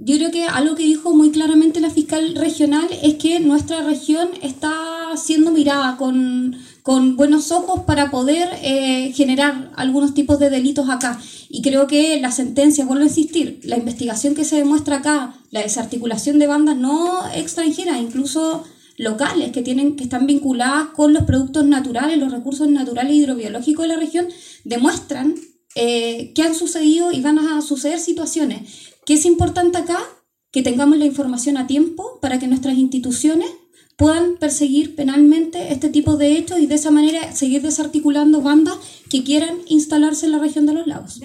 Yo creo que algo que dijo muy claramente la fiscal regional es que nuestra región está siendo mirada con buenos ojos para poder generar algunos tipos de delitos acá. Y creo que la sentencia, vuelvo a insistir, la investigación que se demuestra acá, la desarticulación de bandas no extranjeras, incluso locales que están vinculadas con los productos naturales, los recursos naturales hidrobiológicos de la región, demuestran que han sucedido y van a suceder situaciones. ¿Qué es importante acá? Que tengamos la información a tiempo para que nuestras instituciones puedan perseguir penalmente este tipo de hechos y de esa manera seguir desarticulando bandas que quieran instalarse en la región de los lagos.